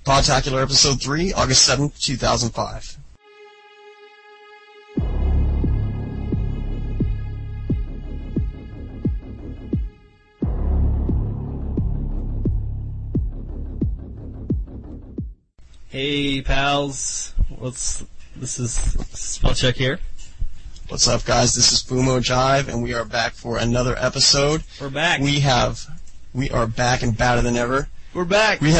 Podtacular Episode 3, August 7th, 2005. Hey, pals. This is Spellcheck here. What's up, guys? This is Fumo Jive, and we are back for another episode. We're back. We are back and badder than ever. We're back. We're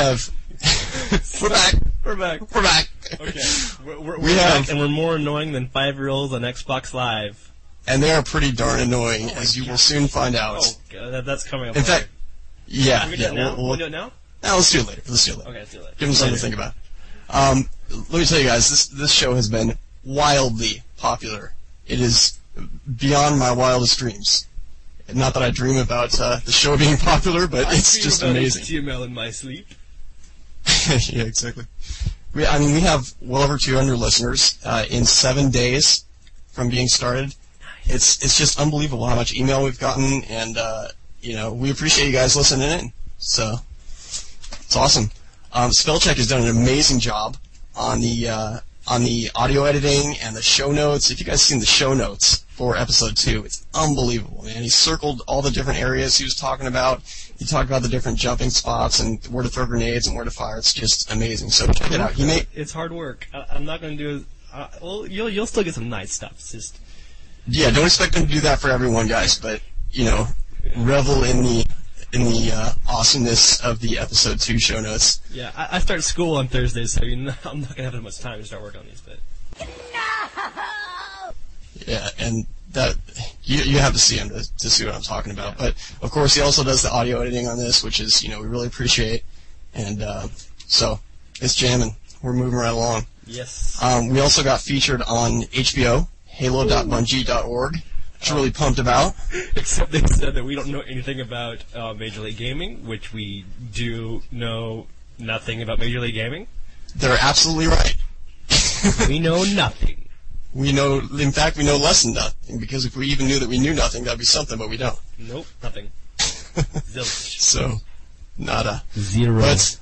back. We're back. We're back. Okay. We're back, and we're more annoying than 5-year-olds on Xbox Live. And they are pretty darn annoying, as you will soon find out. Oh, God, that's coming up. In fact, yeah. Can we do it now? We'll do it now? No, let's do it later. Okay, let's do it later. Give them something to think about. Let me tell you guys, this show has been wildly popular. It is beyond my wildest dreams. Not that I dream about the show being popular, but it's just amazing. HTML in my sleep. Yeah, exactly. We have well over 200 listeners in 7 days from being started. Nice. It's just unbelievable how much email we've gotten, and we appreciate you guys listening in. So it's awesome. Spellcheck has done an amazing job on the audio editing and the show notes. If you guys seen the show notes for episode 2, it's unbelievable, man. He circled all the different areas he was talking about. He talked about the different jumping spots and where to throw grenades and where to fire. It's just amazing. So check it out. It's hard work. I'm not going to do it. Well, you'll still get some nice stuff. It's just... Yeah, don't expect him to do that for everyone, guys, but, revel in the awesomeness of the episode 2 show notes. Yeah, I start school on Thursdays, so I'm not going to have that much time to start working on these, but... No! Yeah, and that you have to see him to see what I'm talking about. Yeah. But, of course, he also does the audio editing on this, which is, we really appreciate. And so it's jamming. We're moving right along. Yes. We also got featured on HBO, halo.bungie.org. Which I'm really pumped about. Except they said that we don't know anything about Major League Gaming, which we do know nothing about Major League Gaming. They're absolutely right. We know nothing. In fact, we know less than nothing, because if we even knew that we knew nothing, that'd be something, but we don't. Nope, nothing. Zilch. So, nada. Zero. But,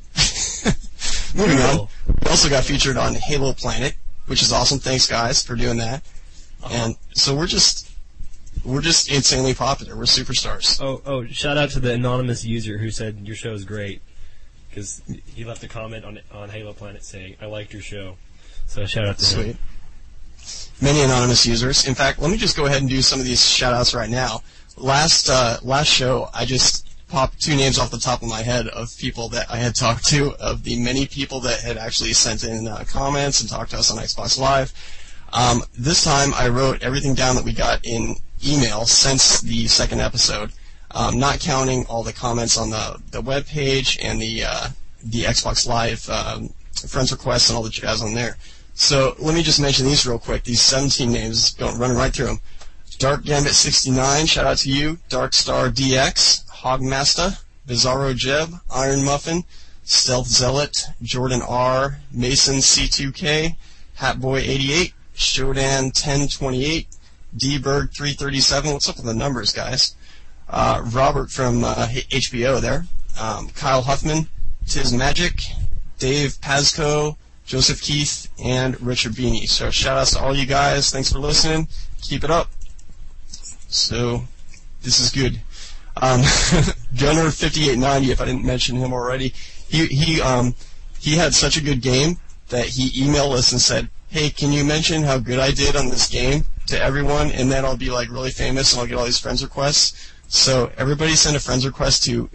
moving on, we also got featured on Halo Planet, which is awesome. Thanks, guys, for doing that. And so we're just insanely popular. We're superstars. Oh! Shout out to the anonymous user who said your show is great, because he left a comment on Halo Planet saying, "I liked your show." So shout out to him. Sweet. Many anonymous users. In fact, let me just go ahead and do some of these shout outs right now. Last show, I just popped 2 names off the top of my head of people that I had talked to, of the many people that had actually sent in comments and talked to us on Xbox Live. This time I wrote everything down that we got in email since the second episode, not counting all the comments on the web page and the Xbox Live friends requests and all the jazz on there. So let me just mention these real quick. These 17 names, running right through them. Dark Gambit 69, shout out to you. Darkstar DX, Hogmaster, Bizarro Jeb, Iron Muffin, Stealth Zealot, Jordan R, Mason C2K, Hatboy 88. Shodan 1028, D-Berg 337. What's up with the numbers, guys? Robert from HBO there. Kyle Huffman, Tiz Magic, Dave Pasco, Joseph Keith, and Richard Beanie. So shout outs to all you guys. Thanks for listening. Keep it up. So this is good. Gunner 5890, if I didn't mention him already, he had such a good game that he emailed us and said, "Hey, can you mention how good I did on this game to everyone, and then I'll be really famous and I'll get all these friends requests." So everybody send a friends request to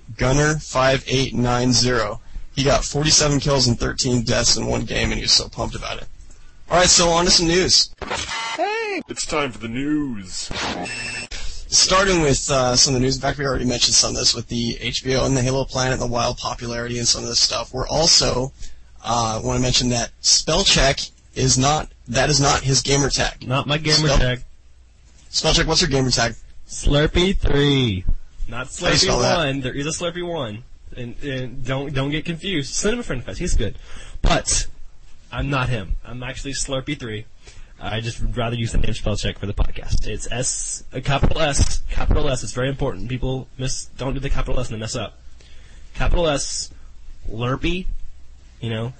Gunner5890. He got 47 kills and 13 deaths in one game, and he was so pumped about it. All right, so on to some news. Hey, it's time for the news. Starting with some of the news. In fact, we already mentioned some of this with the HBO and the Halo Planet, the wild popularity and some of this stuff. We're also want to mention that Spellcheck is not his gamer tag. Not my gamer tag. Spellcheck, what's your gamer tag? Slurpee3. Not Slurpee1. That? There is a Slurpee1. And don't get confused. Send him a friend request. He's good. But I'm not him. I'm actually Slurpee3. I just would rather use the name Spellcheck for the podcast. It's S, capital S, capital S. It's very important. People don't do the capital S and they mess up. Capital S, Lurpee, You know,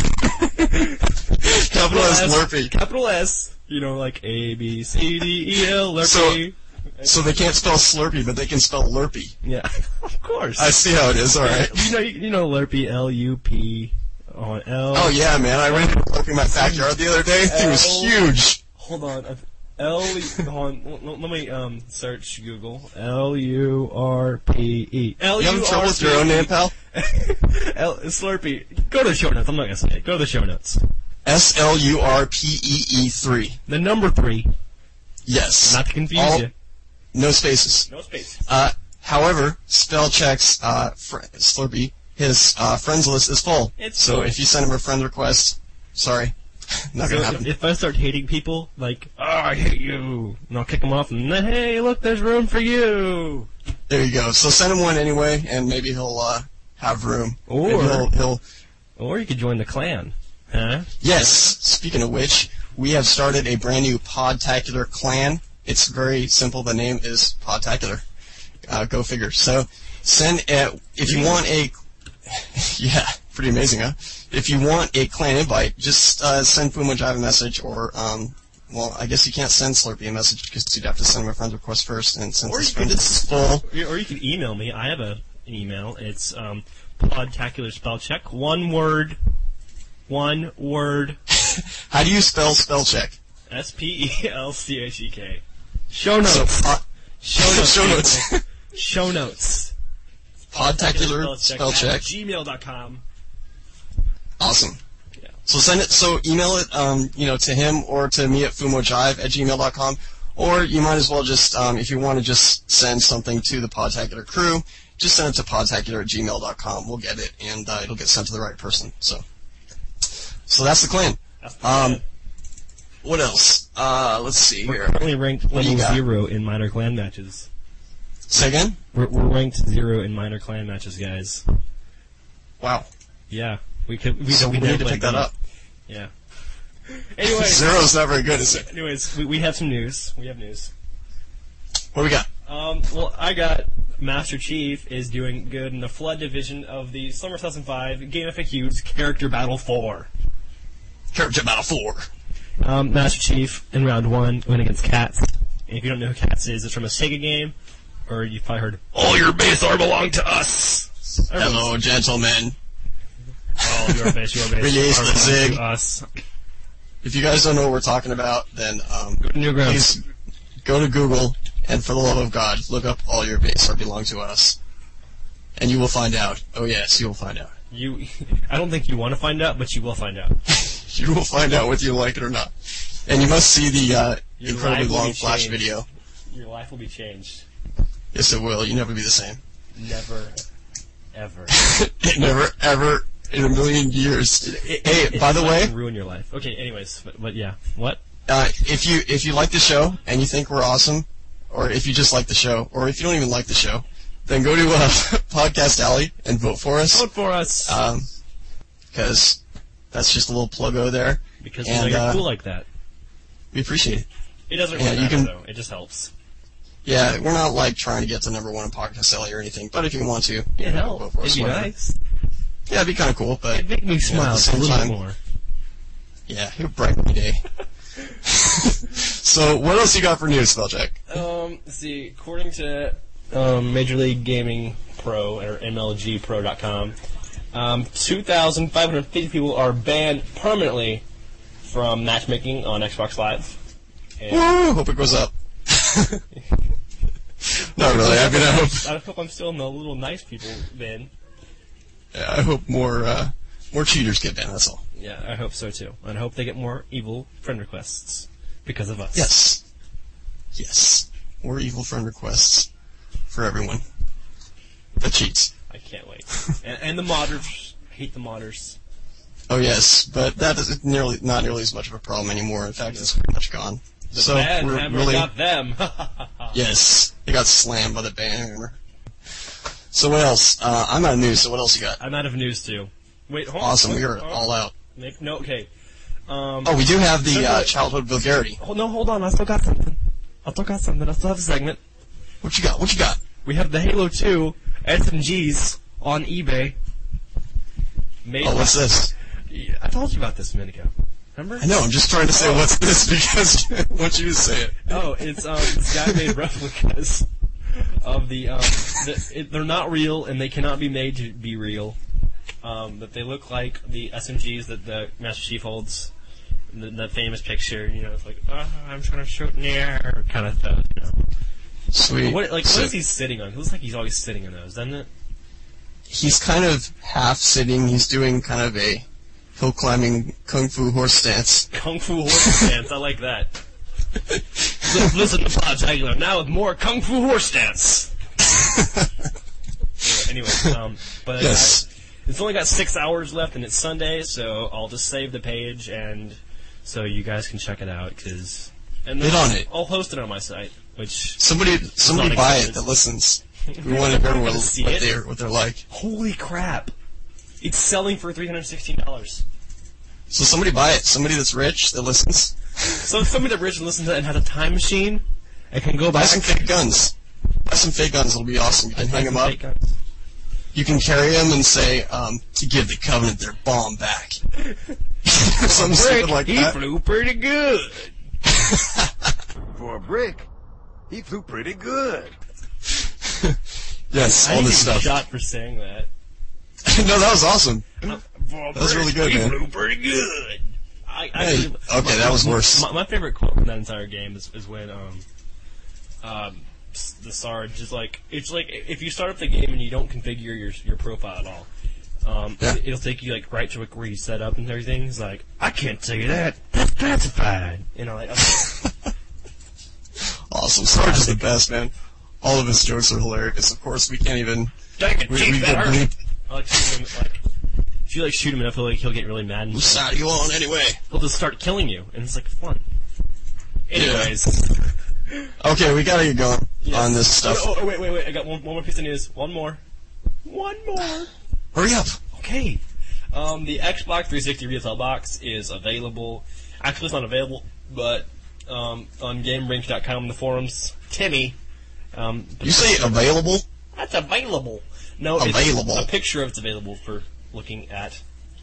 Capital S Slurpee. Capital S. You know, like A, B, C, D, E, L, Lurpee. So they can't spell Slurpee, but they can spell Lurpee. Yeah, of course. I see how it is, alright. You know Lurpee, L-U-P, on L. Oh yeah, man, I ran into Lurpee in my backyard the other day. It was huge. Hold on. Let me search Google. L-U-R-P-E. You having trouble with your own name, pal? Slurpee. Go to the show notes. I'm not going to say it. Go to the show notes. Slurpee 3. The number 3. Yes. Not to confuse you. No spaces. No spaces. However, spell checks Slurpee. His friends list is full. So full. if you send him a friend request, sorry, not gonna happen. If I start hating people, like, oh, I hate you, and I'll kick them off, and then, hey, look, there's room for you. There you go. So send him one anyway, and maybe he'll have room. Or maybe he'll. Or you could join the clan, huh? Yes. Speaking of which, we have started a brand new Podtacular clan. It's very simple. The name is Podtacular. Go figure. So send if you want a. Yeah, pretty amazing, huh? If you want a clan invite, just send Fumo Jive a message, or well, I guess you can't send Slurpee a message because you'd have to send him a friend request first, and since his friend is full. Or you can email me. I have an email. It's Podtacular spell check. One word. How do you spell check? S-P-E-L-C-H-E-K. Show notes. Show notes. Show notes. Podtacular spell check. gmail.com. Awesome. Yeah. So send it. So email it, to him or to me at fumojive@gmail.com. Or you might as well just, if you want to just send something to the Podtacular crew, just send it to podtacular@gmail.com. We'll get it, and it'll get sent to the right person. So that's the clan. What else? Let's see We're here. currently ranked What do you level got? 0 in minor clan matches. Say again? We're ranked 0 in minor clan matches, guys. Wow. Yeah. We So we never need to pick played that up. Yeah. Anyways. Zero's not very good, is it? Anyways, we have some news. We have news. What do we got? Well, I got Master Chief is doing good in the Flood division of the Summer 2005 Game of Huge Character Battle 4. Character Battle 4. Master Chief in round 1 went against Cats. And if you don't know who Cats is, it's from a Sega game. Or you've probably heard, all your base are belong to us. Hello, gentlemen. All your base Release are the belong Zig. to us. If you guys don't know what we're talking about, then Go to Newgrounds. please go to Google and, for the love of God, look up all your base are belong to us, and you will find out. Oh yes, you will find out. I don't think you want to find out, but you will find out. You will find out whether you like it or not, and you must see the Your incredibly life will long be flash changed. video. Your life will be changed. Yes, it will. You never be the same. Never, ever. Never, ever in a million years. Hey, by the way, ruin your life. Okay, anyways, but yeah, what? if you like the show and you think we're awesome, or if you just like the show, or if you don't even like the show, then go to Podcast Alley and vote for us. Vote for us. Because that's just a little plug-o there. Because we know you're cool like that. We appreciate it. It doesn't really matter, though. It just helps. Yeah, we're not like trying to get to number 1 in Podcast Alley or anything, but if you want to, It vote helps. for us. It'd be whatever. nice. Yeah, it'd be kind of cool, but It'd make me smile at the a same little time, bit more. Yeah, it would brighten my day. So, what else you got for news, Spellcheck? Let's see. According to Major League Gaming Pro, or MLGpro.com, 2,550 people are banned permanently from matchmaking on Xbox Live. And Woo! Hope it goes up. Not really. I mean, I hope I'm still in the little nice people bin. I hope more cheaters get banned. That's all. Yeah, I hope so too. And I hope they get more evil friend requests because of us. Yes. More evil friend requests for everyone that cheats. I can't wait. and the modders. I hate the modders. Oh yes, but that is not nearly as much of a problem anymore. In fact, it's pretty much gone. The So bad we're hammer really got them. yes, they got slammed by the band hammer. So what else? I'm out of news. So what else you got? I'm out of news too. Wait, hold on. Awesome, we are all out. No, okay. Oh, we do have the childhood vulgarity. Hold on. I still got something. I still have a segment. What you got? We have the Halo 2 SMGs on eBay. Made Oh, what's this? I told you about this a minute ago. Remember? I know, I'm just trying to say what's this because I want you to say it. Oh, it's this guy made replicas of they're not real and they cannot be made to be real. That they look like the SMGs that the Master Chief holds. The famous picture, it's like, I'm trying to shoot in the air kind of stuff, Sweet. What is he sitting on? It looks like he's always sitting on those, doesn't it? He's kind of half sitting. He's doing kind of a hill climbing kung fu horse stance. Kung fu horse stance, I like that. Listen to Podtacular now with more kung fu horse stance. Anyway, but yes. It's only got 6 hours left, and it's Sunday, so I'll just save the page, and so you guys can check it out. And hit on it. I'll host it on my site, which somebody buy it that listens. We want to hear what they're like. Holy crap! It's selling for $316. So somebody buy it. Somebody that's rich that listens. So somebody that's rich and listens to it and has a time machine and can go buy back. some fake guns. Buy some fake guns. It'll be awesome. You can hang them up. You can carry them and say, to give the Covenant their bomb back. Something stupid like that. He flew pretty good. For a brick, he flew pretty good. Yes, all this stuff. I shot for saying that. No, that was awesome. That was really good, man. He flew pretty good. That was worse. My favorite quote from that entire game is when the Sarge is like, it's like if you start up the game and you don't configure your profile at all, it'll take you like right to where you set up and everything. He's like, I can't tell you that. That's classified. Okay. Awesome. Sarge is the best, man. All of his jokes are hilarious. Of course, we can't even. Dang it, we get bleep. I like shooting him. If you shoot him enough, he'll get really mad. Whose side are you on anyway? He'll just start killing you, and it's like fun. Anyways. Yeah. Okay, we gotta get going on this stuff. Oh, wait. I got one more piece of news. One more. Hurry up. Okay. The Xbox 360 retail box is available. Actually, it's not available, but on GameRange.com, the forums, Timmy. You say available? That's available. No, available. It's a picture of it's available for looking at.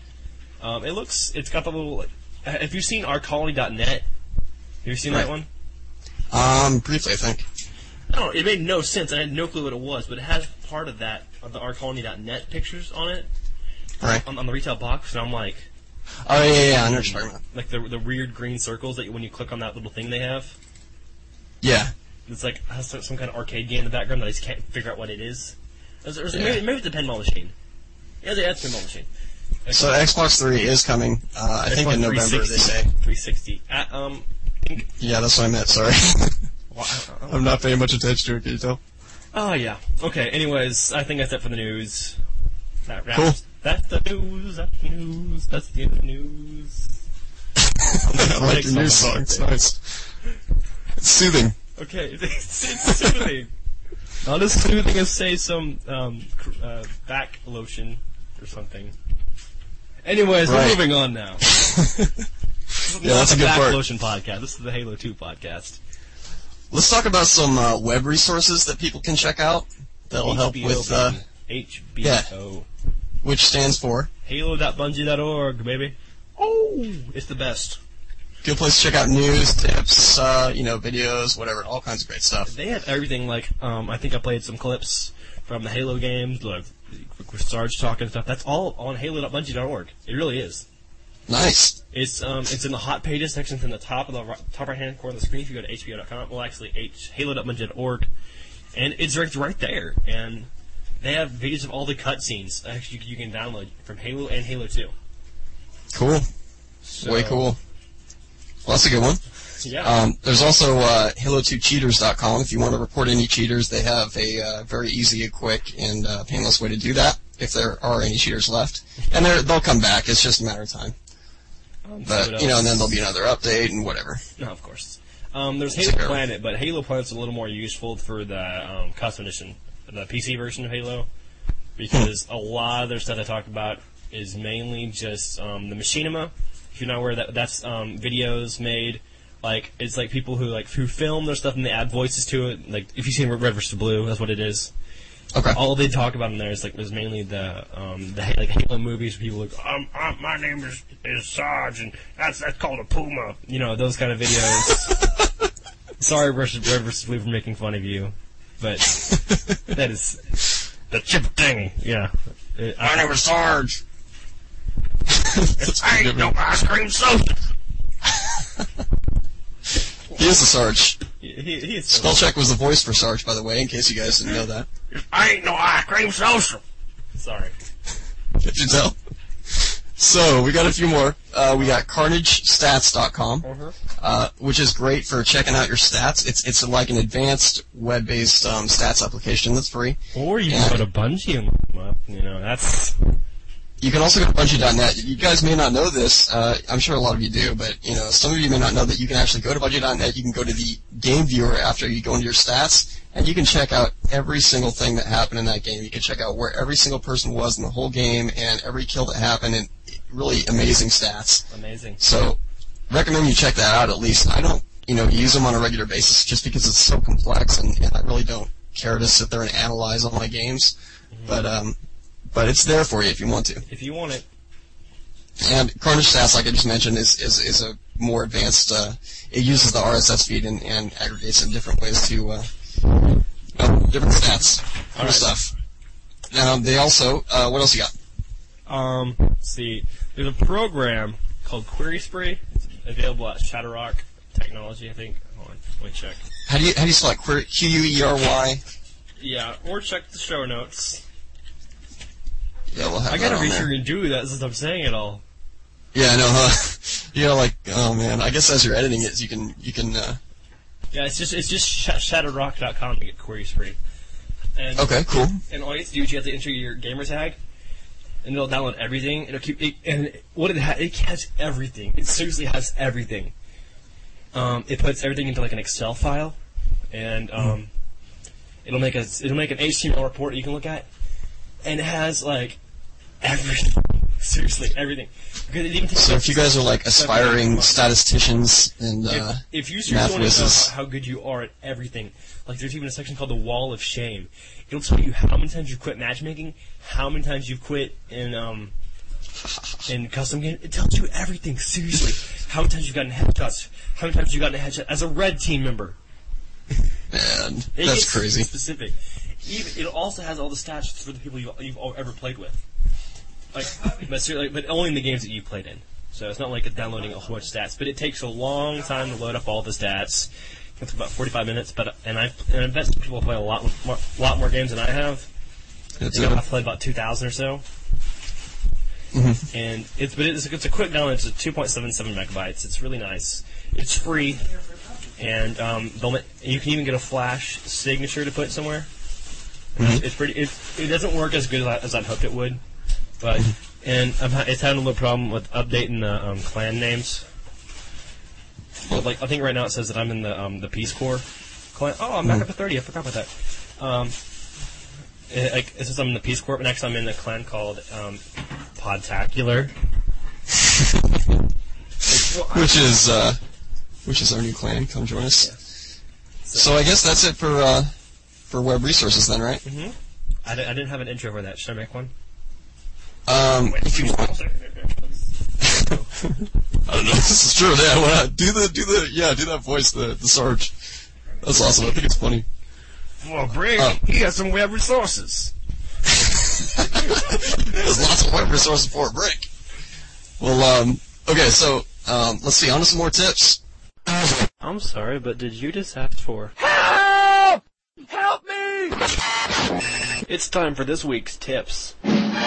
It's got the little. Have you seen ourcolony.net? Have you seen that one? Briefly, I think. No, it made no sense. I had no clue what it was, but it has part of that, of the ourcolony.net pictures on it. Right. On the retail box, and I'm like. Oh, yeah, I know what you're talking about. Like the weird green circles that when you click on that little thing they have. Yeah. It's like has some kind of arcade game in the background that I just can't figure out what it is. Maybe it's a pinball machine. Yeah, it's a pinball machine. So Xbox 3 is coming. I think in November 360. they say. 360. Yeah, that's what I meant. Sorry. I'm not paying much attention to it. Can you tell? Oh yeah. Okay. Anyways, I think that's it for the news. Cool. That's the news. That's the news. That's the end of the news. I like your news song. It's nice. It's soothing. Okay, it's soothing. Not as soothing as, say, some back lotion or something. Anyways, right. We're moving on now. Yeah, that's a good back part. lotion podcast. This is the Halo 2 podcast. Let's talk about some web resources that people can check out that'll help with HBO. Yeah, which stands for Halo.bungie.org, baby. Oh, it's the best. Good place to check out news, tips, videos, whatever, all kinds of great stuff. They have everything. Like, I think I played some clips from the Halo games, like with Sarge talking and stuff. That's all on Halo.bungie.org. It really is. Nice. It's in the hot pages section in the top right hand corner of the screen. If you go to HBO.com, well, actually, Halo.bungie.org, and it's right there. And they have videos of all the cutscenes actually you can download from Halo and Halo 2. Cool. So, way cool. Well, that's a good one. Yeah. There's also Halo2Cheaters.com. If you want to report any cheaters, they have a very easy, quick, and painless way to do that, if there are any cheaters left. And they'll come back. It's just a matter of time. But, and then there'll be another update and whatever. No, of course. There's Halo Planet, but Halo Planet's a little more useful for the custom edition, the PC version of Halo, because a lot of their stuff I talked about is mainly just the machinima. If you're not aware, that's videos made, like, it's like people who film their stuff and they add voices to it. Like, if you've seen Red vs. Blue, that's what it is. Okay. All they talk about in there is was mainly the Halo movies. Where people my name is Sarge, and that's called a puma. You know, those kind of videos. Sorry, Red vs. Blue, for making fun of you, but that is the chip thing. Yeah. My name is Sarge. I ain't no ice cream soda. He is the Sarge. He is. Spellcheck was the voice for Sarge, by the way, in case you guys didn't know that. I ain't no ice cream soda. Sorry. Can't you tell? So, we got a few more. We got CarnageStats.com, which is great for checking out your stats. It's like an advanced web-based stats application that's free. Or you can go to Bungie and look them up. You know, that's... You can also go to Bungie.net. You guys may not know this. I'm sure a lot of you do, but some of you may not know that you can actually go to Bungie.net. You can go to the game viewer after you go into your stats, and you can check out every single thing that happened in that game. You can check out where every single person was in the whole game and every kill that happened, and really amazing stats. Amazing. So, recommend you check that out at least. I don't, use them on a regular basis just because it's so complex, and I really don't care to sit there and analyze all my games. Mm-hmm. But it's there for you if you want to. If you want it. And Carnage Stats, like I just mentioned, is a more advanced. It uses the RSS feed and aggregates in different ways to different stats, other stuff. Now they also, what else you got? Let's see. There's a program called Query Spree. It's available at Shadowrock Technology, I think. Hold on, let me check. How do you spell it? Query? Yeah, or check the show notes. Yeah, we'll have I gotta that be on sure there. you do that since I'm saying it all. Yeah, I know, huh? Oh man, I guess as you're editing it, you can. Yeah, it's just shadowrock.com to get Query Spree. And, Okay, cool. And all you have to do is you have to enter your gamer tag, and it'll download everything. It'll keep it, and what it has everything. It seriously has everything. It puts everything into like an Excel file, and it'll make an HTML report you can look at, and it has like everything. Seriously, everything. Because it even takes So if you guys are like aspiring statisticians and if you seriously math want to whizzes, know how good you are at everything, like there's even a section called the Wall of Shame. It'll tell you how many times you've quit matchmaking, how many times you've quit in custom game. It tells you everything. Seriously, how many times you've gotten headshots, how many times you've gotten a headshot as a red team member. man, It that's gets crazy. Specific. It also has all the stats for the people you've ever played with. But only in the games that you played in. So it's not like it's downloading a whole bunch of stats. But it takes a long time to load up all the stats. It's about 45 minutes. And I bet some people play a lot more games than I have. I've played about 2,000 or so. Mm-hmm. And it's a quick download. It's 2.77 megabytes. It's really nice. It's free, and you can even get a Flash signature to put somewhere. Mm-hmm. It's pretty. It doesn't work as good as I'd hoped it would. But it's having a little problem with updating the clan names. But I think right now it says that I'm in the Peace Corps clan. Oh, I'm back up to 30. I forgot about that. It says I'm in the Peace Corps, but next I'm in a clan called Podtacular. which is our new clan. Come join us. Yes. So I guess that's it for web resources then, right? Mm-hmm. I didn't have an intro for that. Should I make one? If you want. I don't know. This is true. Yeah, do that voice, the Sarge. That's awesome. I think it's funny. Well, Brick, he has some web resources. There's lots of web resources for a brick. Well, okay, so let's see. On to some more tips. I'm sorry, but did you just ask for Help! Help me! It's time for this week's tips.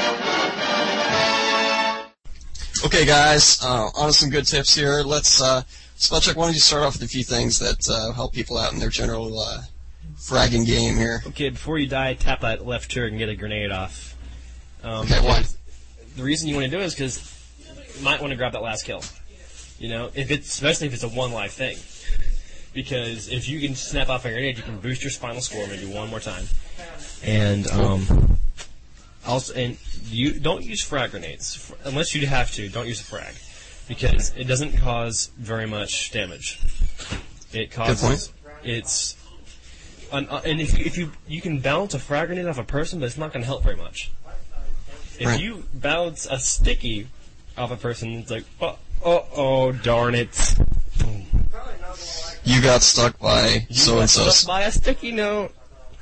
Okay, guys, on to some good tips here. Let's, Spellcheck, why don't you start off with a few things that help people out in their general fragging game here. Okay, before you die, tap that left trigger and get a grenade off. Okay, why? The reason you want to do it is because you might want to grab that last kill. Especially if it's a one-life thing. Because if you can snap off a grenade, you can boost your final score maybe one more time. And you don't use frag grenades unless you have to. Don't use a frag because it doesn't cause very much damage. It causes. Good point. And if you can bounce a frag grenade off a person, but it's not going to help very much. If you bounce a sticky off a person, it's like, oh, darn it. You got stuck by so-and-so. Stuck by a sticky note.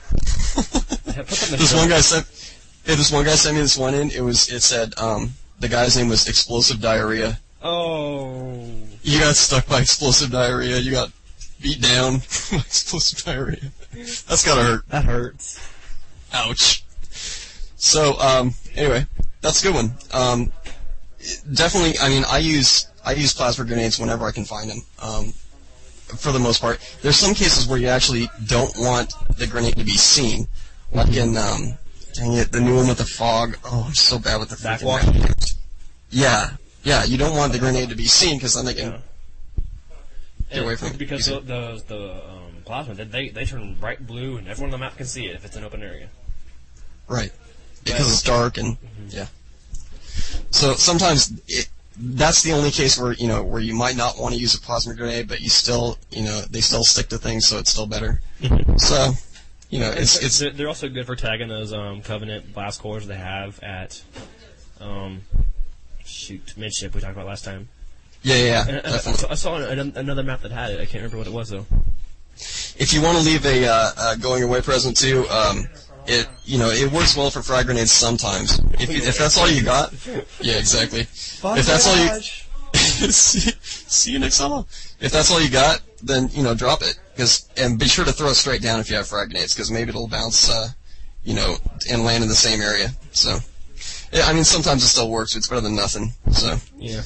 This one guy sent me this one in. It said, the guy's name was Explosive Diarrhea. Oh. You got stuck by explosive diarrhea. You got beat down by explosive diarrhea. That's gotta hurt. That hurts. Ouch. So, anyway, that's a good one. Definitely, I mean, I use plasma grenades whenever I can find them. For the most part, there's some cases where you actually don't want the grenade to be seen, like in, dang it, the new one with the fog. Oh, I'm so bad with the Backwalk. Yeah, you don't want the grenade to be seen because then they can get away from it. Because the plasma, they turn bright blue and everyone on the map can see it if it's an open area. Right. Because it's dark and, yeah. So sometimes that's the only case where you might not want to use a plasma grenade, but you still, they still stick to things, so it's still better. So, it's they're also good for tagging those Covenant blast cores they have at midship we talked about last time. Yeah, and I saw another map that had it. I can't remember what it was though. If you want to leave a going away present too, it works well for frag grenades sometimes. If that's all you got, yeah, exactly. If that's all you see you next summer. If that's all you got, then drop it. And be sure to throw it straight down if you have frag grenades, because maybe it'll bounce, and land in the same area. So, yeah, I mean, sometimes it still works. It's better than nothing. So, yeah.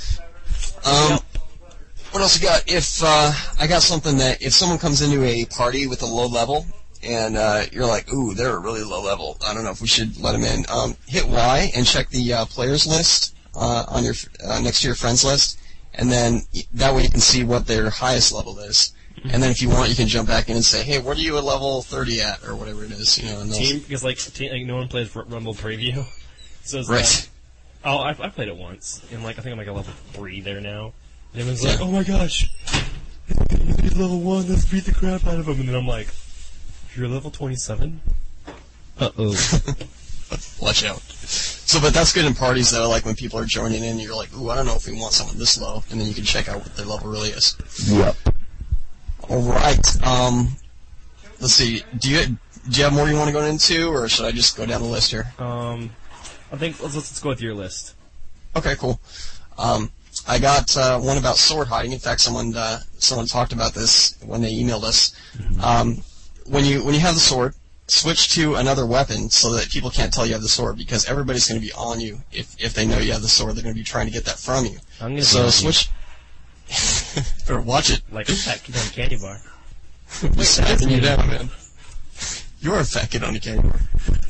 What else you got? If I got something that if someone comes into a party with a low level and you're like, ooh, they're a really low level, I don't know if we should let them in. Hit Y and check the players list on your next to your friends list, and then that way you can see what their highest level is. And then if you want, you can jump back in and say, hey, what are you at level 30 at, or whatever it is. Because like no one plays Rumble Preview, so it's right. I played it once, and I think I'm a level 3 there now. And everyone's like, oh my gosh, he's level 1, let's beat the crap out of him. And then I'm like, you're level 27? Uh-oh. Watch out. So, but that's good in parties, though, like when people are joining in, you're like, ooh, I don't know if we want someone this low, and then you can check out what their level really is. Yep. Alright, let's see, do you have more you want to go into, or should I just go down the list here? I think let's go with your list. Okay, cool. I got one about sword hiding. In fact, someone talked about this when they emailed us. When you have the sword, switch to another weapon so that people can't tell you have the sword, because everybody's going to be on you if they know you have the sword. They're going to be trying to get that from you. So switch. Better watch it. Like a fat kid on a candy bar. Just smacking you down, man. You're a fat kid on a candy bar.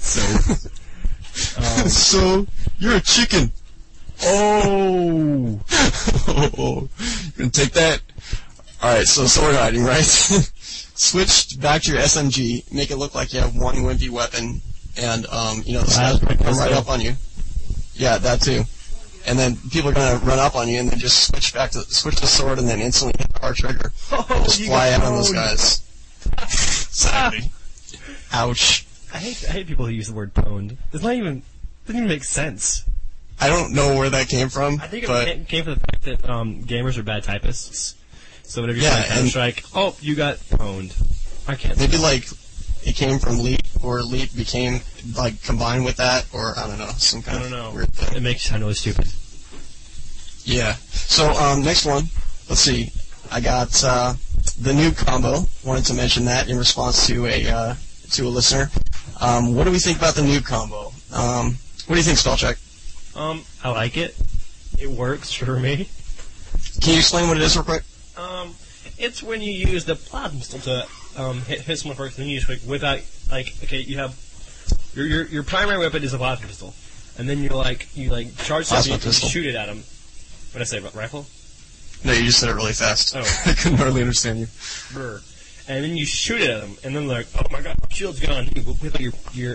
So you're a chicken. Oh. You're gonna take that? Alright, so sword hiding, right? Switch back to your SMG, make it look like you have one wimpy weapon, and, the guys come right up on you. Yeah, that too. And then people are gonna run up on you, and then just switch the sword, and then instantly hit the R trigger. And just fly out on those guys. Exactly. Ouch. I hate people who use the word pwned. Doesn't even make sense. I don't know where that came from. I think it came from the fact that gamers are bad typists. So whenever you're playing Counter-Strike, oh, you got pwned. I can't. Maybe it came from Leap, or Leap became combined with that, or I don't know, some kind of weird thing. It makes you sound really stupid. Yeah. So next one, let's see. I got the noob combo. Wanted to mention that in response to a listener. What do we think about the noob combo? What do you think, Spellcheck? I like it. It works for me. Can you explain what it is real quick? It's when you use the plasma pistol to hit someone first, and then you just without you have your primary weapon is a plasma pistol, and then you charge something and shoot it at them. What did I say about rifle? No, you just said it really fast. Oh, I couldn't hardly understand you. Brr. And then you shoot it at them, and then they're like, oh my god, shield's gone. You whip out your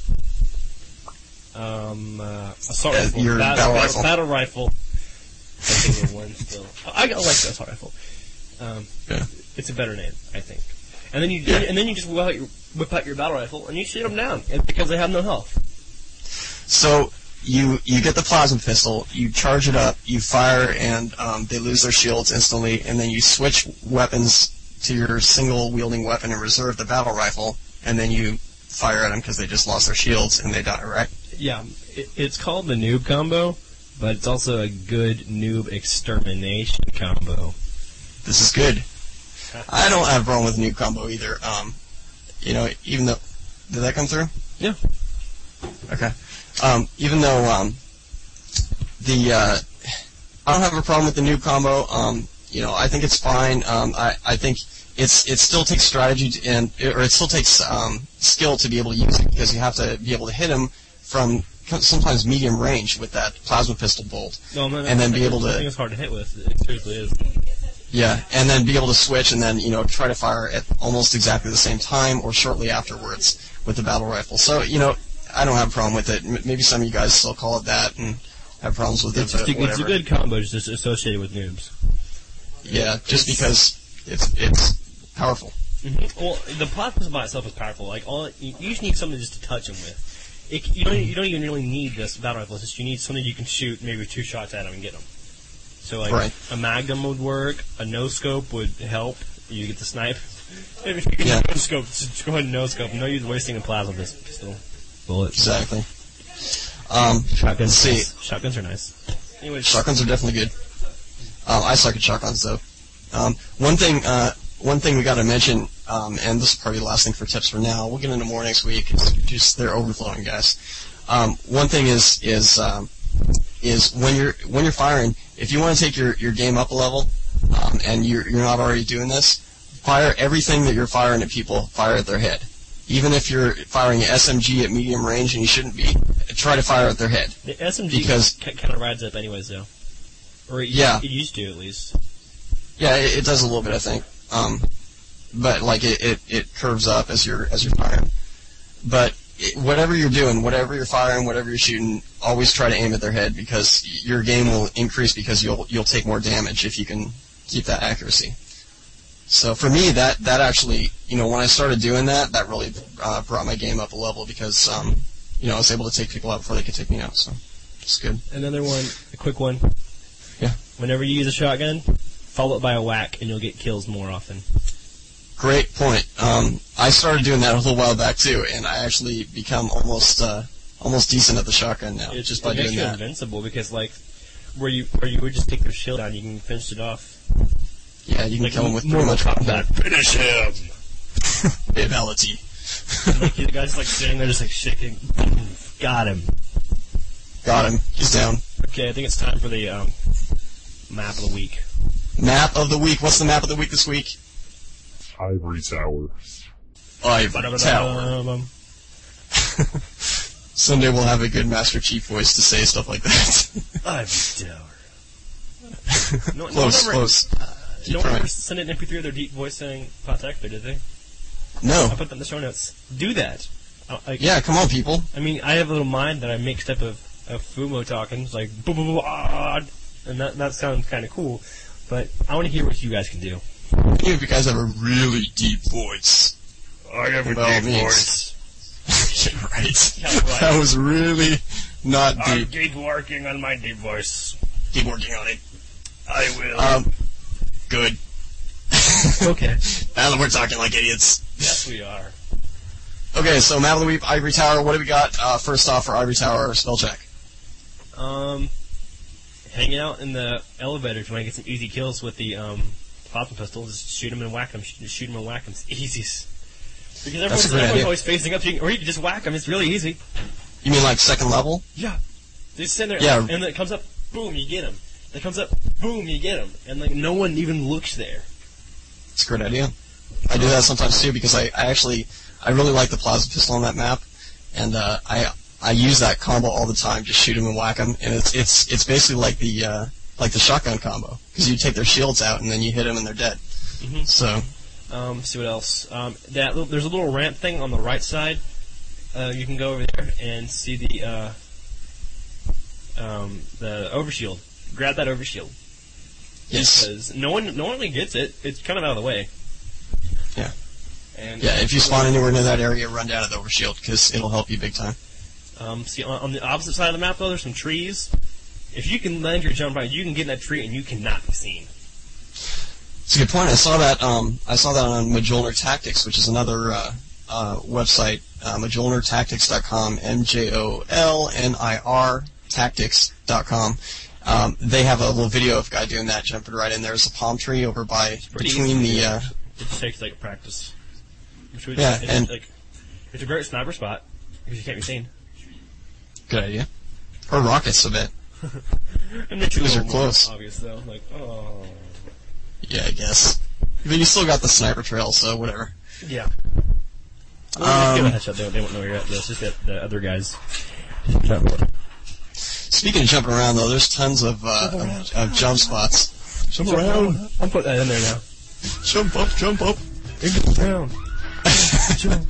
assault rifle. Your battle rifle. Battle rifle. One still. I like the assault rifle. Yeah. It's a better name, I think. and then you just whip out your battle rifle and you shoot them down because they have no health. So you get the plasma pistol, you charge it up, you fire, and they lose their shields instantly, and then you switch weapons to your single-wielding weapon and reserve the battle rifle, and then you fire at them because they just lost their shields and they die, right? Yeah, it's called the noob combo, but it's also a good noob extermination combo. This is good. I don't have a problem with noob combo either. Even though... Did that come through? Yeah. Okay. Even though I don't have a problem with the noob combo. I think it's fine. I think it still takes strategy it still takes skill to be able to use it, because you have to be able to hit him from sometimes medium range with that plasma pistol bolt, and then be able to. I think it's hard to hit with. It seriously is. Yeah, and then be able to switch and then try to fire at almost exactly the same time or shortly afterwards with the battle rifle. So I don't have a problem with it. Maybe some of you guys still call it that and have problems with it. But it's a good combo just associated with noobs. Yeah, just because it's powerful. Mm-hmm. Well, the plasma by itself is powerful. Like you just need something just to touch him with. You don't even really need this battle rifle. It's just you need something you can shoot maybe 2 shots at him and get him. So a Magnum would work. A no scope would help. You get the snipe. If you can no scope, just go ahead and no scope. No use wasting a plasma pistol bullets. Exactly. Shotguns. See, shotguns are nice. Anyways, shotguns are definitely good. I suck at shotguns though. One thing we got to mention, and this is probably the last thing for tips for now. We'll get into more next week. Just they're overflowing, guys. One thing is when you're firing, if you want to take your game up a level, and you're not already doing this, fire everything that you're firing at people. Fire at their head. Even if you're firing an SMG at medium range and you shouldn't be, try to fire at their head. The SMG kind of rides up anyways, though. Or it used to, at least. Yeah, it does a little bit, I think. But like it curves up as you're firing. But whatever you're doing, whatever you're firing, whatever you're shooting, always try to aim at their head, because your game will increase because you'll take more damage if you can keep that accuracy. So for me, that actually, when I started doing that really brought my game up a level, because I was able to take people out before they could take me out. So it's good. Another one, a quick one. Yeah. Whenever you use a shotgun, follow it by a whack, and you'll get kills more often. Great point. I started doing that a little while back too, and I actually become almost decent at the shotgun now, just by doing that. It makes you invincible, because where you would just take their shield down, you can finish it off. Yeah, you can kill him with pretty much combat. Finish him. Fatality. The guy's sitting there, just shaking. Got him. He's down. Okay, I think it's time for the map of the week. Map of the week. What's the map of the week this week? Ivory Tower. Ivory Tower. Someday we'll have a good Master Chief voice to say stuff like that. Ivory Tower. Close. No one ever sent an MP3 of their deep voice saying Protector, did they? No. I put that in the show notes. Do that. Yeah, come on, people. I mean, I have a little mind that I make stuff of Fumo talking, it's like, boo, boo, boo, ah, and that sounds kind of cool, but I want to hear what you guys can do. If you guys have a really deep voice. I have a deep voice. Yeah, right. That was really not deep. I'll keep working on my deep voice. Keep working on it. I will. Good. Okay. Now that we're talking like idiots. Yes, we are. Okay, so map of the week, Ivory Tower. What do we got first off for Ivory Tower spell check? Hanging out in the elevator if you want to get some easy kills with the plasma pistol. Just shoot them and whack them. Just shoot them and whack them. It's easy. Because everyone's always facing up to you, or you can just whack them. It's really easy. You mean like second level? Yeah. They just stand there, and then it comes up, boom, you get them. It comes up, boom, you get them. And no one even looks there. It's a great idea. I do that sometimes too, because I really like the plasma pistol on that map, and I use that combo all the time. Just shoot them and whack them, and it's basically like the shotgun combo, because you take their shields out and then you hit them and they're dead. Mm-hmm. So, see what else? There's a little ramp thing on the right side. You can go over there and see the overshield. Grab that overshield. Yes. Because no one really gets it. It's kind of out of the way. Yeah. And Yeah, if you spawn anywhere near that area, run down to the overshield, because it'll help you big time. See, on the opposite side of the map, though, there's some trees. If you can land your jump right, you can get in that tree and you cannot be seen. It's a good point. I saw that on Mjolnir Tactics, which is another website, MjolnirTactics.com, MJOLNIR Tactics.com. They have a little video of a guy doing that, jumping right in. There's a palm tree over by between the. It just takes like practice. It's a great sniper spot because you can't be seen. Good idea. Or rockets a bit. And the trees are close. Obvious though, like oh. Yeah, I guess. But you still got the sniper trail, so whatever. Yeah. Well, give a headshot there. They won't know where you're at. It's just the other guys. Speaking of jumping around, though, there's tons of jump spots. Jump around. I'm putting that in there now. Jump up, jump up. Jump down. Jump.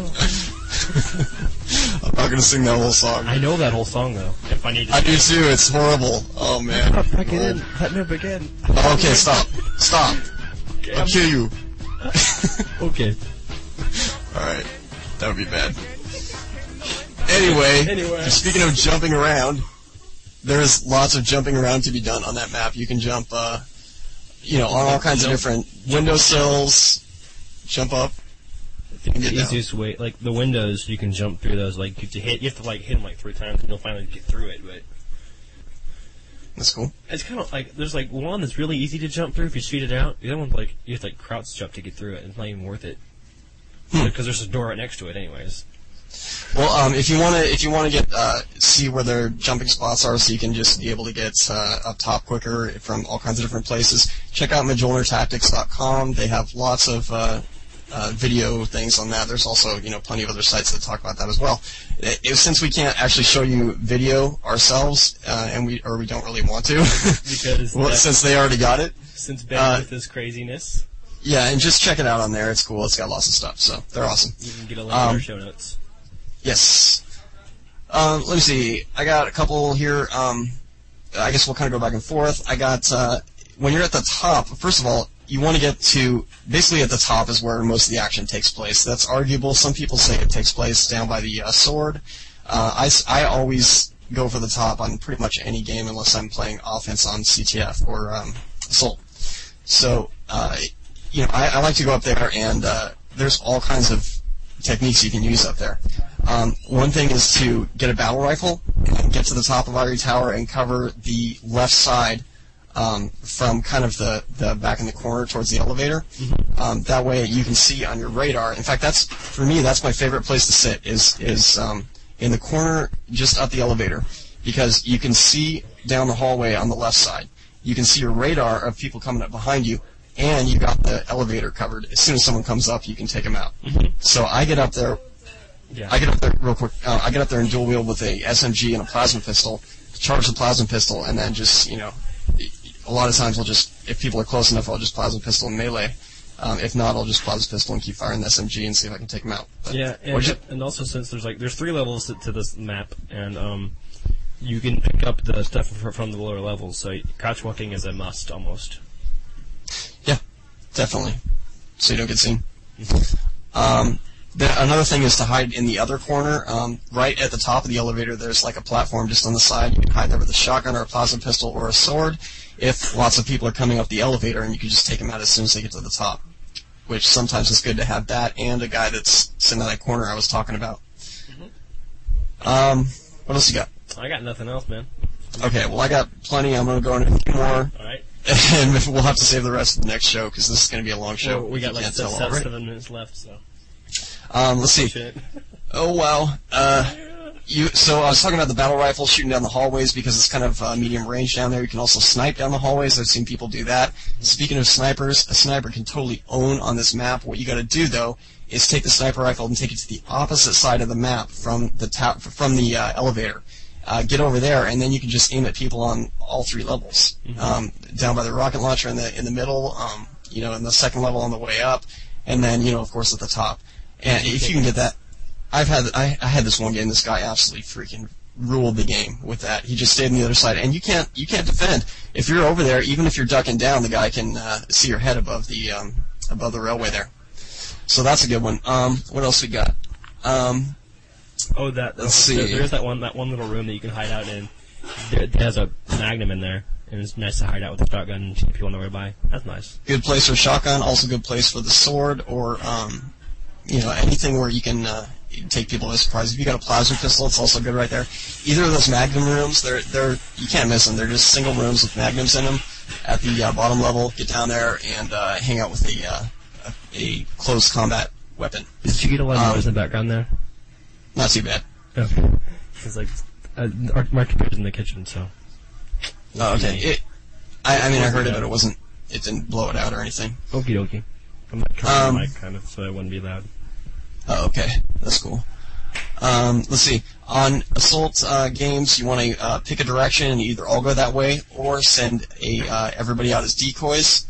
I'm not gonna sing that whole song. I know that whole song though. If I need to. I do too. It's horrible. Oh man. Back it in. Let me begin. Okay, stop. Okay, I'll kill you. Okay. All right, that would be bad. Anyway, speaking of jumping around, there's lots of jumping around to be done on that map. You can jump, on all kinds of different windowsills. Jump up. I think the easiest way, like the windows, you can jump through those. Like you have to hit them like 3 times, and you'll finally get through it. But that's cool. It's kind of like there's like one that's really easy to jump through if you speed it out. The other one's like you have to crouch jump to get through it. It's not even worth it because there's a door right next to it, anyways. Well, if you want to get see where their jumping spots are, so you can just be able to get up top quicker from all kinds of different places, check out MjolnirTactics.com. They have lots of video things on that. There's also plenty of other sites that talk about that as well. Since we can't actually show you video ourselves, and we don't really want to, because since they already got it. Since bandwidth is craziness. Yeah, and just check it out on there. It's cool. It's got lots of stuff, so they're awesome. You can get a link in our show notes. Yes. Let me see. I got a couple here. I guess we'll kind of go back and forth. I got, when you're at the top, first of all, you want to get to, basically at the top is where most of the action takes place. That's arguable. Some people say it takes place down by the sword. I always go for the top on pretty much any game unless I'm playing offense on CTF or Assault. So, I like to go up there, and there's all kinds of techniques you can use up there. One thing is to get a battle rifle and get to the top of Ivory Tower and cover the left side from kind of the back in the corner towards the elevator. Mm-hmm. That way you can see on your radar. In fact, that's my favorite place to sit is in the corner just up the elevator, because you can see down the hallway on the left side. You can see your radar of people coming up behind you, and you got the elevator covered. As soon as someone comes up, you can take them out. Mm-hmm. So I get up there. Yeah. I get up there real quick. I get up there and dual wield with a SMG and a plasma pistol, charge the plasma pistol, and then just, a lot of times if people are close enough, I'll just plasma pistol and melee. If not, I'll just plasma pistol and keep firing the SMG and see if I can take them out. But yeah, and also since there's 3 levels to this map, and you can pick up the stuff from the lower levels, so crouch walking is a must almost. Yeah, definitely. So you don't get seen. Mm-hmm. Another thing is to hide in the other corner. Right at the top of the elevator, there's like a platform just on the side. You can hide there with a shotgun or a plasma pistol or a sword if lots of people are coming up the elevator, and you can just take them out as soon as they get to the top, which sometimes it's good to have that and a guy that's sitting in that corner I was talking about. Mm-hmm. What else you got? I got nothing else, man. Okay, well, I got plenty. I'm going to go into a few more. All right. And we'll have to save the rest of the next show, because this is going to be a long show. Well, we got like 7 minutes left, so. Let's see. Shit. Oh, wow. So I was talking about the battle rifle shooting down the hallways because it's kind of medium range down there. You can also snipe down the hallways. I've seen people do that. Speaking of snipers, a sniper can totally own on this map. What you got to do, though, is take the sniper rifle and take it to the opposite side of the map from the elevator. Get over there, and then you can just aim at people on all 3 levels. Mm-hmm. Down by the rocket launcher in the middle, in the second level on the way up, and then, of course, at the top. And if you can get that, I had this one game. This guy absolutely freaking ruled the game with that. He just stayed on the other side, and you can't defend if you're over there. Even if you're ducking down, the guy can see your head above the railway there. So that's a good one. What else we got? Let's see. There's that one little room that you can hide out in. It has a Magnum in there, and it's nice to hide out with a shotgun and shoot people nearby. That's nice. Good place for shotgun. Also good place for the sword, or anything where you can take people by surprise. If you got a plasma pistol, it's also good right there. Either of those Magnum rooms, they're you can't miss them. They're just single rooms with Magnums in them. At the bottom level, get down there and hang out with a close combat weapon. Did you get a lot of noise in the background there? Not too bad. Okay. It's like my computer's in the kitchen, so. Oh, okay. I heard it, but it didn't blow it out or anything. Okie dokie. I'm not trying the mic, kind of, so it wouldn't be loud. Oh, okay. That's cool. Let's see. On assault games, you want to pick a direction and either all go that way or send everybody out as decoys.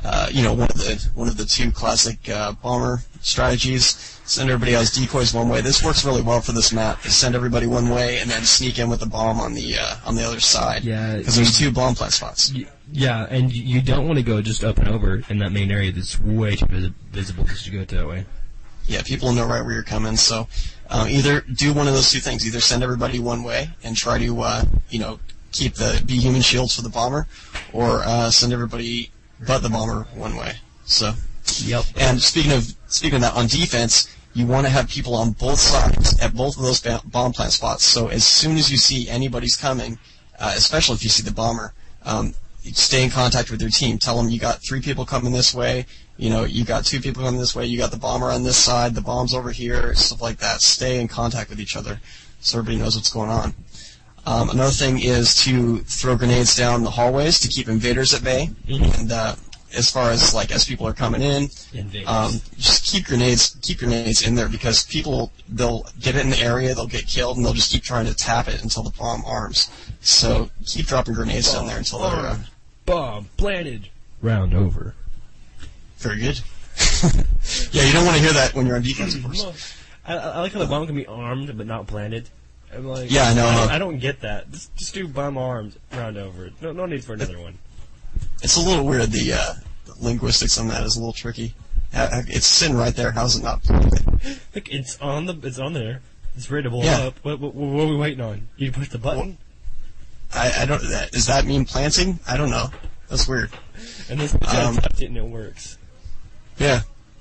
One of the two classic bomber strategies. Send everybody out as decoys one way. This works really well for this map. Just send everybody one way and then sneak in with the bomb on the other side. Yeah. Because there's two bomb plant spots. Yeah, and you don't want to go just up and over in that main area that's way too visible just to go that way. Yeah, people know right where you're coming, so either do one of those two things. Either send everybody one way and try to, keep be human shields for the bomber, or send everybody but the bomber one way. So, yep. And speaking of that, on defense, you want to have people on both sides at both of those bomb plant spots. So as soon as you see anybody's coming, especially if you see the bomber, stay in contact with your team. Tell them you got 3 people coming this way. You got 2 people coming this way. You got the bomber on this side. The bomb's over here. Stuff like that. Stay in contact with each other so everybody knows what's going on. Another thing is to throw grenades down the hallways to keep invaders at bay. Mm-hmm. And as far as as people are coming in, just keep grenades in there because they'll get it in the area, they'll get killed, and they'll just keep trying to tap it until the bomb arms. So keep dropping grenades down there until they're bomb planted. Round over. Very good. Yeah, you don't want to hear that when you're on defense, of course. I like how the bomb can be armed but not planted. I'm like, yeah, I know. I don't get that. Just do bomb armed, round over. No need for another one. It's a little weird. The linguistics on that is a little tricky. It's sitting right there. How's it not planted? Look, it's on there. It's ready to blow up. What are we waiting on? You push the button? Well, I don't. Does that mean planting? I don't know. That's weird. And this tapped it and it works. Yeah.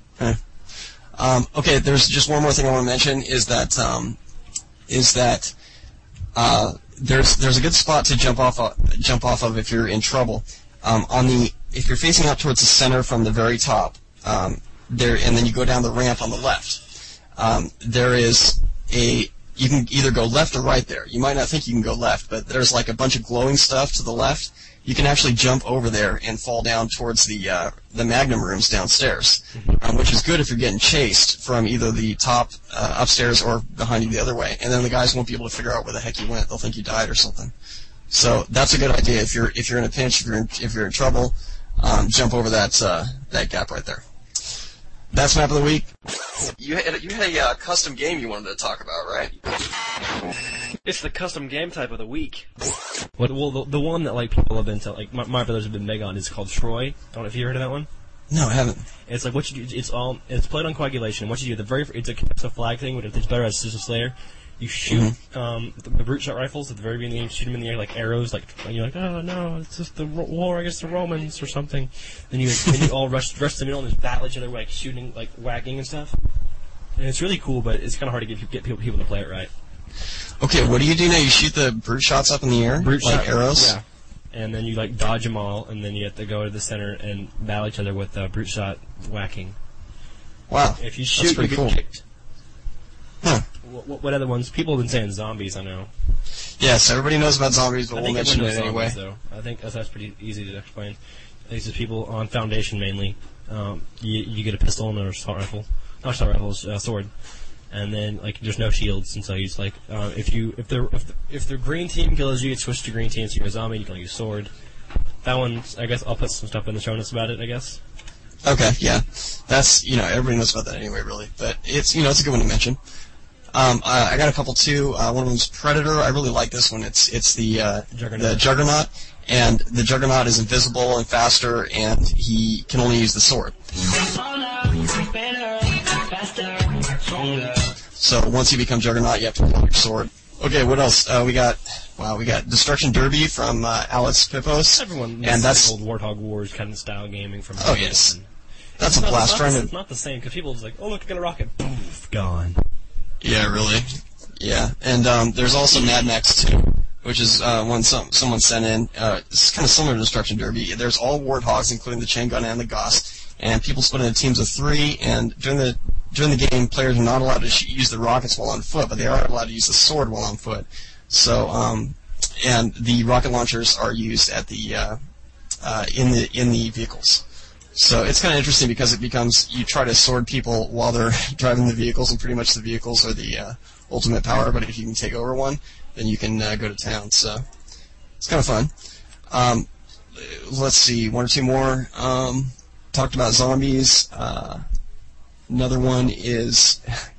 Okay. There's just one more thing I want to mention is that there's a good spot to jump off of if you're in trouble. If you're facing out towards the center from the very top, and then you go down the ramp on the left, you can either go left or right there. You might not think you can go left, but there's a bunch of glowing stuff to the left. You can actually jump over there and fall down towards the Magnum rooms downstairs, which is good if you're getting chased from either the top upstairs or behind you the other way. And then the guys won't be able to figure out where the heck you went. They'll think you died or something. So that's a good idea. If you're in a pinch, if you're in trouble, jump over that gap right there. That's map of the week. You had a custom game you wanted to talk about, right? It's the custom game type of the week. Well, the one that people have been my brothers have been big on is called Troy. I don't know if you heard of that one. No, I haven't. It's what you do. It's played on coagulation. What you do, it's a flag thing, but it's better as Sister Slayer. You shoot the brute shot rifles at the very beginning. You shoot them in the air like arrows. You're like, oh no, it's just the war against the Romans or something. Then you all rush to the middle and just battle each other, shooting, whacking and stuff. And it's really cool, but it's kind of hard to get people to play it right. Okay, what do you do now? You shoot the brute shots up in the air, like arrows. Yeah. And then you dodge them all, and then you have to go to the center and battle each other with brute shot whacking. Wow, if you shoot, you get kicked. Huh. What other ones? People have been saying zombies, I know. Yes, everybody knows about zombies, but we'll mention it anyway. Though. I think that's pretty easy to explain. These are people on Foundation mainly. You get a pistol and a assault rifle. Not assault rifles, sword. And then there's no shields, and so you just if the green team kills you, you switch to green team, so you're a zombie, you can use sword. That one, I guess I'll put some stuff in the show notes about it, I guess. Okay, yeah. That's everybody knows about that anyway, really. But it's it's a good one to mention. I got a couple too. One of them's Predator. I really like this one. It's the Juggernaut, and the Juggernaut is invisible and faster, and he can only use the sword. So once you become Juggernaut, you have to pull out your sword. Okay, what else? We got Destruction Derby from Alex Pipos. Everyone, and that's old Warthog Wars kind of style gaming from. Oh yes, that's a blast. It's not the same because people are just like, oh look, I got a rocket, poof, gone. Yeah, really. Yeah, and there's also Mad Max 2, which is one someone sent in. It's kind of similar to Destruction Derby. There's all Warthogs, including the chain gun and the Gauss, and people split into teams of 3. And during the game, players are not allowed to use the rockets while on foot, but they are allowed to use the sword while on foot. So, and the rocket launchers are used at the in the vehicles. So it's kind of interesting because it becomes you try to sword people while they're driving the vehicles, and pretty much the vehicles are the ultimate power. But if you can take over one, then you can go to town. So it's kind of fun. Let's see, one or two more. Talked about zombies. Another one is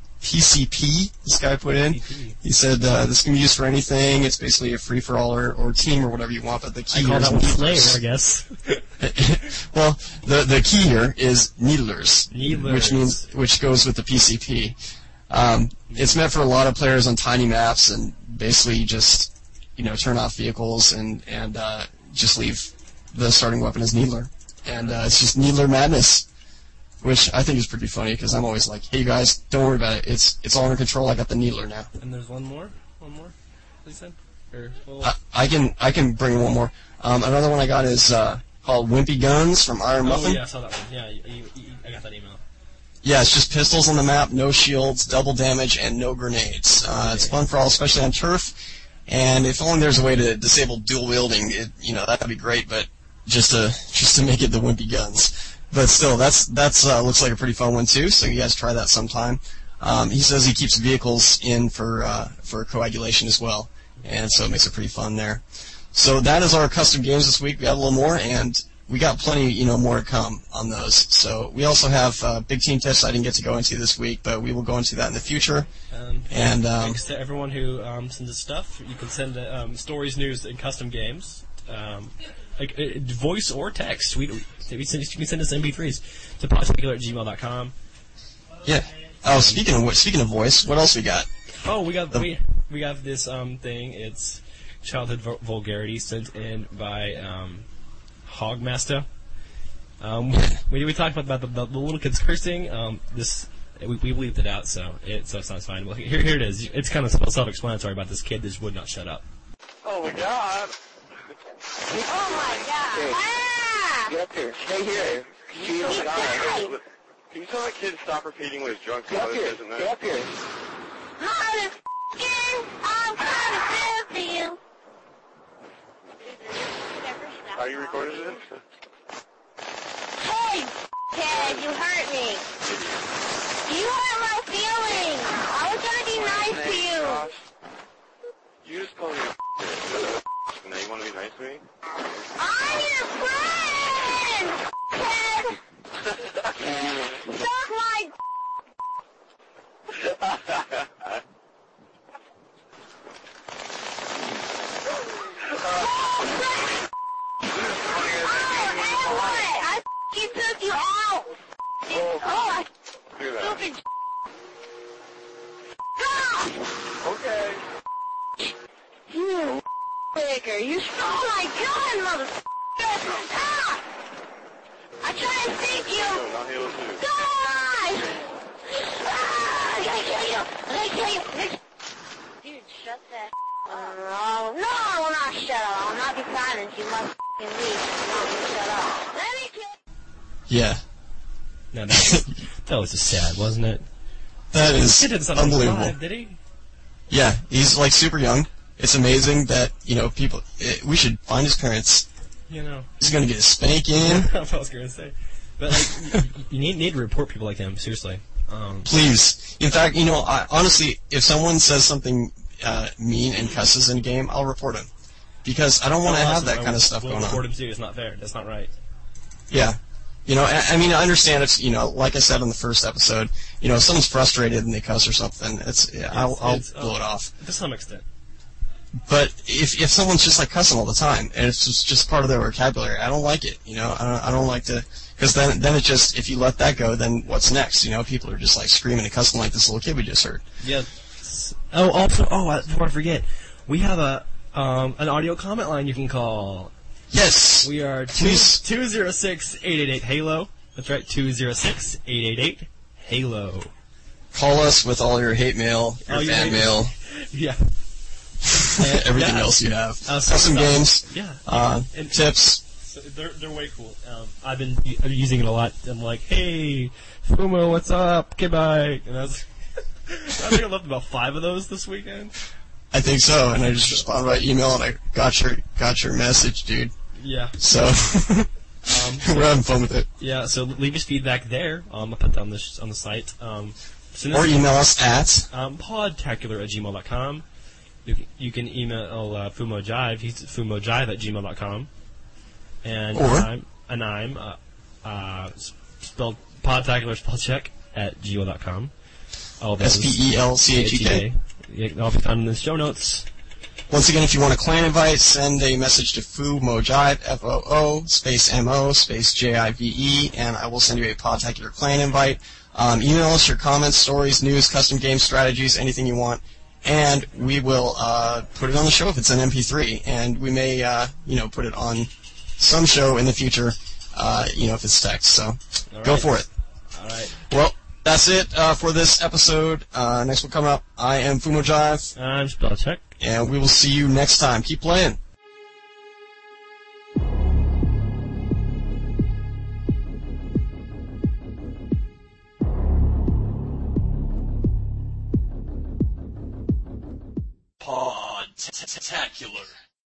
PCP. This guy put in. He said this can be used for anything. It's basically a free for all or team or whatever you want. But the key here is Slayer, I guess. Well, the key here is needlers, which goes with the PCP. It's meant for a lot of players on tiny maps, and basically you just turn off vehicles and just leave the starting weapon as needler, and it's just needler madness, which I think is pretty funny because I'm always like, hey you guys, don't worry about it. It's all under control. I got the needler now. And there's one more, please said. I can bring one more. Another one I got is called Wimpy Guns from Iron Muffin. Oh yeah, I saw that one. Yeah, I got that email. Yeah, it's just pistols on the map, no shields, double damage, and no grenades. It's fun for all, especially on turf. And if only there's a way to disable dual wielding, that'd be great. But just to make it the Wimpy Guns. But still, that's looks like a pretty fun one too. So you guys try that sometime. He says he keeps vehicles in for coagulation as well, and so it makes it pretty fun there. So that is our custom games this week. We have a little more, and we got plenty, more to come on those. So we also have big team tips I didn't get to go into this week, but we will go into that in the future. And thanks to everyone who sends us stuff. You can send stories, news, and custom games, voice or text. You can send us MP3s to podspeculator@gmail.com. Yeah. Oh, speaking of voice, what else we got? Oh, we got this thing. It's childhood vulgarity sent in by Hogmaster. We talked about the little kids cursing. We bleeped it out, so it sounds fine. Well, here it is. It's kind of self-explanatory about this kid that would not shut up. Oh my god! Oh my god! Ah! Get up here. Stay here. He died! Can you tell that kid to stop repeating what his drunk Get up brother here. says in there? Get up here. How the I'm trying to save you. Are you recording this? Hey, Ted, you hurt me. You hurt my feelings. I was gonna be nice to you. You just called me a now you want to be nice to me? I'm your friend, Ted. Suck my I took you out. I do that. stupid. Stop. Okay. You liquor. You stole my gun, motherfucker. Ah! I tried to save you. No, not Halo 2. Die! Ah, I gotta kill you. I gotta kill you. Dude, shut that up. No, I will not shut up. I will not be silenced. You must f***ing leave. Not shut up. Let me kill. Yeah. No, that was just sad, wasn't it? That is He didn't sound unbelievable. alive, did he? Yeah, he's like super young. It's amazing that people. We should find his parents. He's gonna get a spanking. That's what I was gonna say. But you need to report people like him. Seriously. Please. In fact, honestly, if someone says something mean and cusses in a game, I'll report him because I don't want to have that kind of stuff going on. Report him too. It's not fair. That's not right. Yeah. I mean, I understand if, like I said in the first episode, if someone's frustrated and they cuss or something, I'll blow it off. To some extent. But if someone's just like cussing all the time and it's just part of their vocabulary, I don't like it. You know, I don't like to, because then it just, if you let that go, then what's next? You know, people are just like screaming and cussing like this little kid we just heard. Yeah. Oh, also, before I forget, we have an audio comment line you can call. Yes. We are 206-888-HALO. That's right, 206-888-HALO. Call us with all your hate mail, your fan mail, Yeah. everything else you have. Custom games, and tips. So they're way cool. I've been using it a lot. I'm like, hey, Fumo, what's up? Goodbye. And I think I left about 5 of those this weekend. I think so, and I just responded by email, and I got your message, dude. Yeah. So we're having fun with it. Yeah. So leave us feedback there. I'll put that on the site. Or email us at podtacular@gmail.com. You can email Fumo Jive. He's fumojive@gmail.com. And I'm spelled podtacular spell check at gmail.com. SPELCHEK. I'll be found in the show notes. Once again, if you want a clan invite, send a message to FooMoJive, FOO, space MO, space JIVE, and I will send you a Podtacular clan invite. Email us your comments, stories, news, custom game strategies, anything you want, and we will put it on the show if it's an MP3, and we may, put it on some show in the future, if it's text. So go for it. All right. Well, that's it for this episode. Next one coming up, I am FooMoJive. I'm Spellcheck. And we will see you next time. Keep playing. Podtacular.